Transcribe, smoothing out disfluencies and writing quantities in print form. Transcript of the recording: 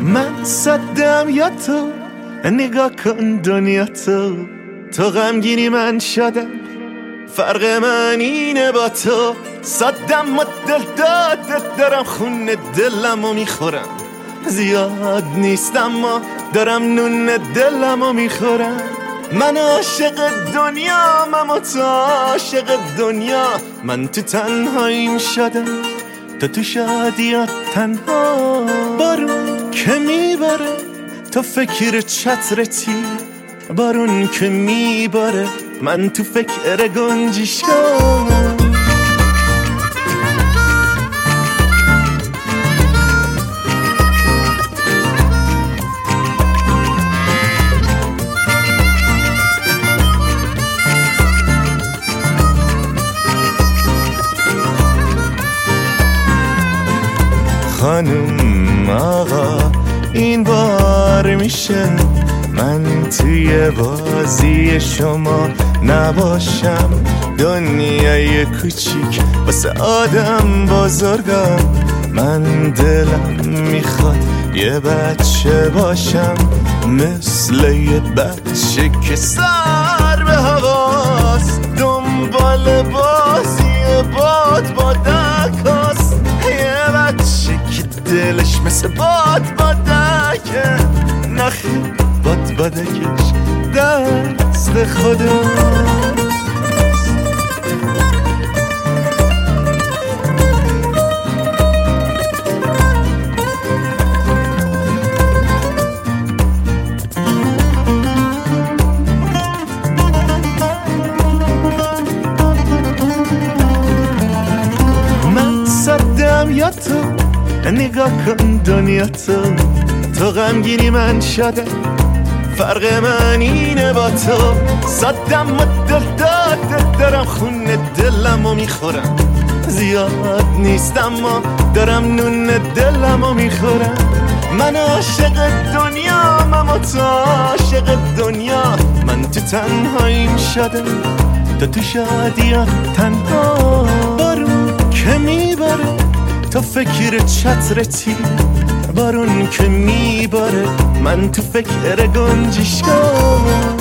من صدم یا تو، نگاه کن دنیا تو غمگینی من شدم، فرق من اینه با تو. صدم و دل دادت دارم، خون دلمو میخورم. زیاد نیستم اما دارم نون دلمو میخورم. من عاشق دنیا، من تو عاشق دنیا. من تو تنهاییم شدم، تو شادیات تنها. بارون که میباره تو فکر چترتی، بارون که میباره من تو فکر گنجشگاه. خانم آقا این بار میشه من توی بازی شما نباشم. دنیای کوچیک واسه آدم بزرگم، من دلم میخواد یه بچه باشم، مثل یه بچه که سر به هواست، دنبال بازی بادکاست. یه بچه که دلش مثل بادکه، نخی بادکش دست خداست. من صدم یا تو، نگاه کن دنیا تو غمگینی من شدم، فرق من اینه با تو. صدم و دل دادت دارم، خون دلمو میخورم. زیاد نیستم اما دارم نون دلمو میخورم. من عاشق دنیا، من تو عاشق دنیا. من تو تنهاییم شدم، تو شادیات تنها. بارون که میباره تو فکر چترتی، بارون که میباره من تو فکر گنجشگاه.